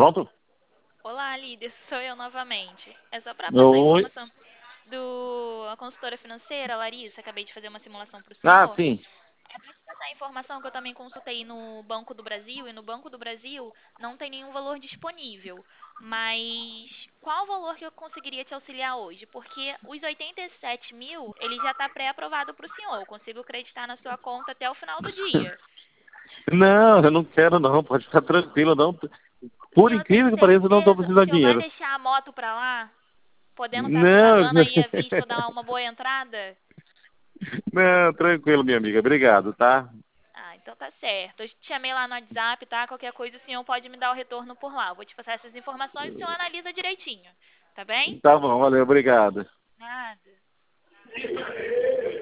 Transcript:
Pronto? Olá, líder, sou eu novamente. É só para passar a Oi. informação do a consultora financeira, Larissa, acabei de fazer uma simulação para o Ah, senhor. sim. É para te passar a informação que eu também consultei no Banco do Brasil, e no Banco do Brasil não tem nenhum valor disponível. Mas qual o valor que eu conseguiria te auxiliar hoje? Porque os 87 mil, ele já está pré-aprovado para o senhor. Eu consigo acreditar na sua conta até o final do dia. Não, eu não quero não, pode ficar tranquilo, não. O Por senhor tem incrível que pareça, eu não estou certeza? O precisando de senhor vai dinheiro. deixar a moto para lá? Podendo estar Não, pagando aí à vista, dar uma boa entrada? não, tranquilo, minha amiga. Obrigado, tá? Ah, então tá certo. Eu te chamei lá no WhatsApp, tá? Qualquer coisa o senhor pode me dar o retorno por lá. Eu vou te passar essas informações e o senhor analisa direitinho. Tá bem? Tá bom, valeu, obrigado. Nada.